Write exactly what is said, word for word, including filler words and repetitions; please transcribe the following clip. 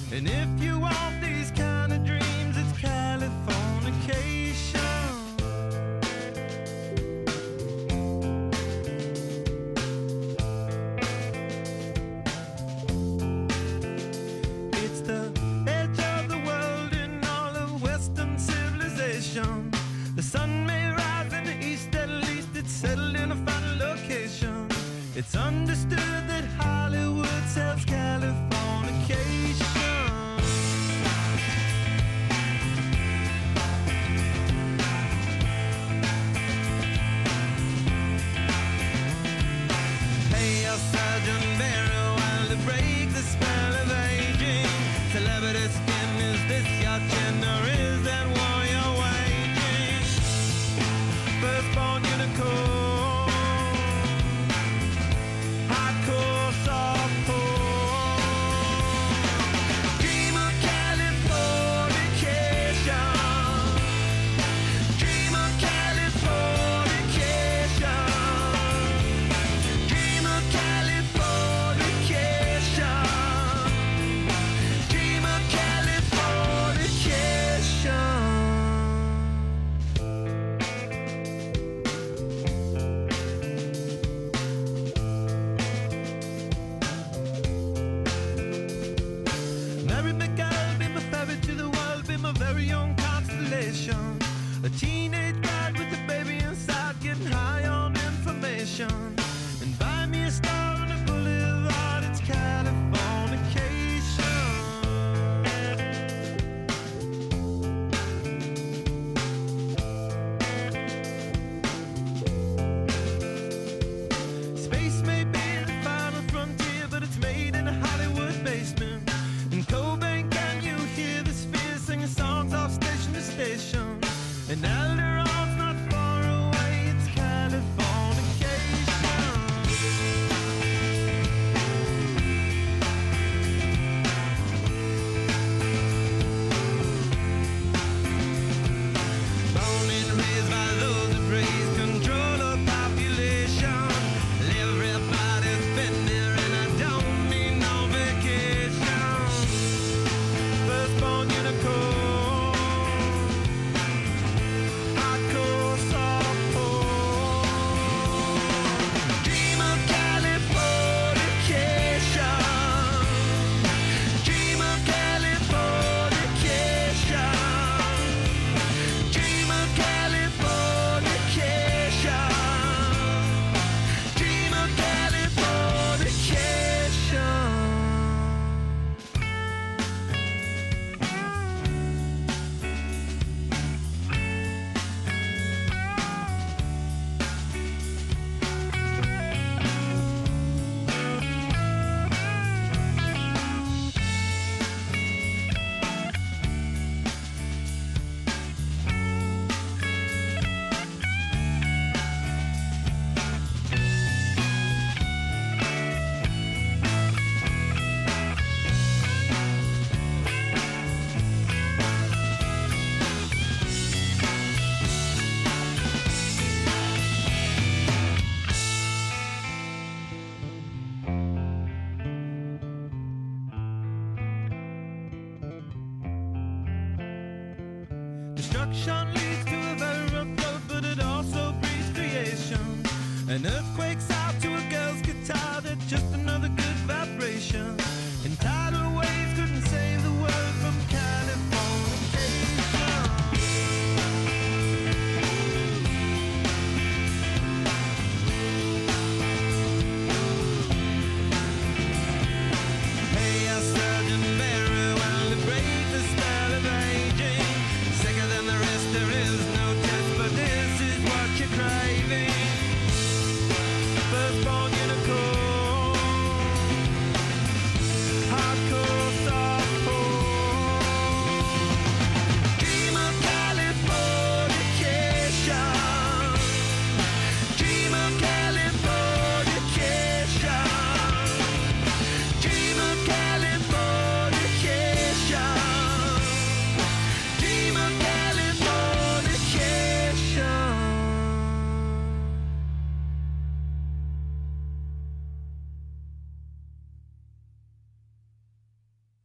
And if you want these kind of dreams, it's Californication. It's the edge of the world in all of Western civilization. The sun may rise in the east, at least it's settled in a final location. It's understood that Hollywood sells Californication. Pay your surgeon very well to break the spell of aging. Celebrity skin, is this your chin or is that war you're waging? Firstborn unicorn, hardcore softcore. Dream of Californication. Dream of Californication. Dream of Californication. Dream of Californication. Mary McGill, be my ferry to the world, be my very own constellation. A teenage bride with a baby inside, getting high on information. And buy me a star on a boulevard, it's Californication. Space may be the final frontier, but it's made in a Hollywood basement. In Cobain, can you hear the spheres singing songs off station to station? And Alderon's not far away, it's Californication. Born and raised by those that praise control of population. Everybody's been there and I don't mean no vacation. Firstborn unicorn, hardcore softcore. Dream of Californication. Dream of Californication. Dream of Californication. Dream of Californication. Destruction leads to a very rough road, but it also breeds creation. An earthquake's out to